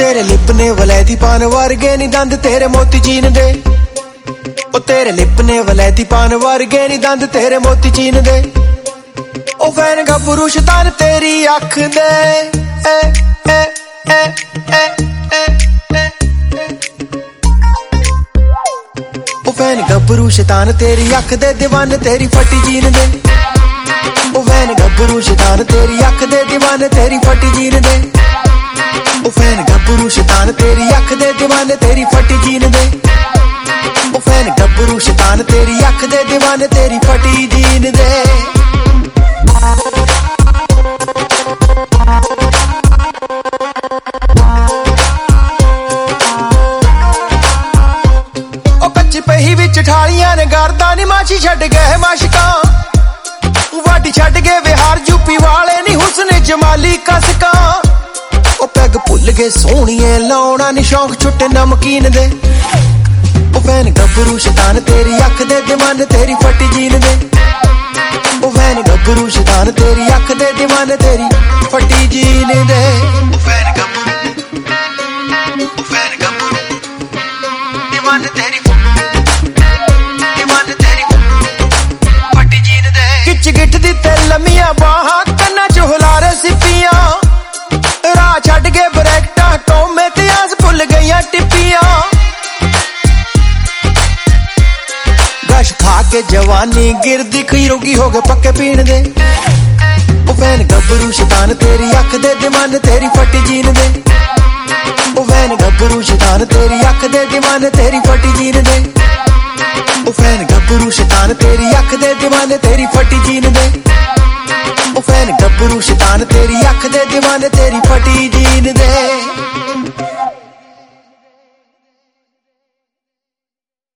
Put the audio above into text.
तेरे लिप ने वलैती पान वर्गे नी दंद तेरे मोती चीन दे। ओ तेरे लिप ने वलैती पान वर्गे नी दंद तेरे मोती चीन दे। ओ फैन गबरू शैतान तेरी अख दे ओ फैन गबरू शैतान तेरी अख दे दीवाने तेरी फटी जीन दे। ओ फैन गबरू शैतान तेरी अख दे दीवाने तेरी फटी जीन दे। ओ फैन गबरू शैतान तेरी अख दे दीवाने तेरी फटी जीन दे। ओ फैन गबरू शैतान तेरी अख दे दीवाने तेरी फटी जीन दे। ओ कच्ची पही विच ठालियां ने गारदा नी माशी छड्ड गए माशका। वाडी छड्ड गए विहार यूपी वाले नी हुस्न जमाली कसका। ओ पैग भुल गए सोहणिए लाउणा नी शौक छुट्टे नमकीन दे। ओ फैन गबरू शैतान तेरी अख दे दीवाने तेरी फटी जीन दे। ओ फैन गबरू शैतान तेरी अख दे दीवाने तेरी फटी जीन दे। ओ फैन गबरू दीवाने तेरी फटी जीन दे। किच गिठ दी ते लम्मियां बाहां कन्ना च हुलारे सिप्पियां। राह छड्ड गए ब्रैकटां टोमे ते अस भुल गईयां टिप्पियां। गश खा के जवानी गिरदी खीरोगी हो गए पक्के पीण दे। ओ फैन गबरू शैतान तेरी अख दे दीवाने तेरी फटी जीन दे। ओ फैन गबरू शैतान तेरी अख दे दीवाने तेरी फटी जीन दे। ओ फैन गबरू शैतान तेरी अख दे दीवाने तेरी फटी जीन दे। ओ फैन गबरू शैतान तेरी अख दे दीवाने तेरी फटी जीन दे।